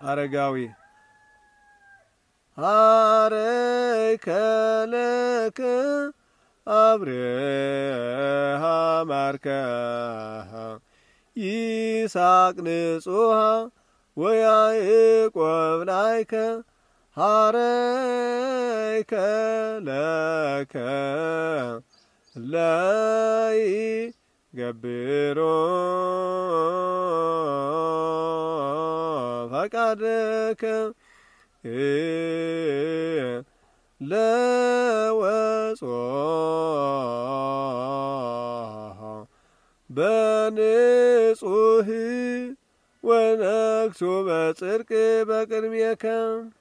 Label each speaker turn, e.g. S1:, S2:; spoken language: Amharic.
S1: አረጋዊ አረይከ ለከ አብርሃም አርከ ይስሐቅ ንጹሐ ወያዕቆብ ላይከ አረይከ ለከ ለይገብሮ ፈቃድከ ለወጾ በንጹህ ወነግሡ በጽድቅ በቅድሜከ